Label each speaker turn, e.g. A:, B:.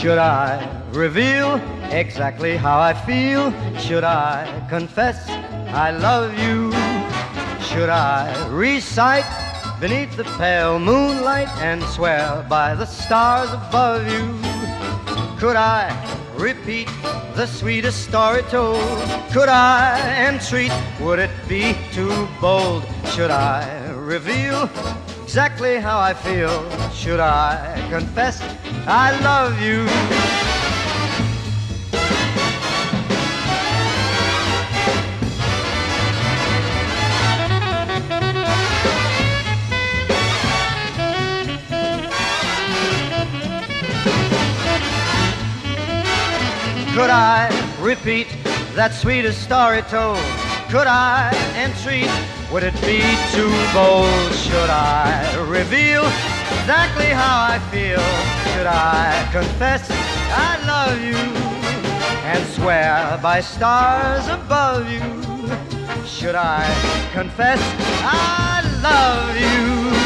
A: Should I reveal exactly how I feel? Should I confess I love you? Should I recite beneath the pale moonlight and swear by the stars above you? Could I repeat the sweetest story told? Could I entreat? Would it be too bold? Should I reveal exactly how I feel? Should I confess I love you? Could I repeat that sweetest story told? Could I entreat? Would it be too bold? Should I reveal exactly how I feel? Should I confess I love you and swear by stars above you? Should I confess I love you?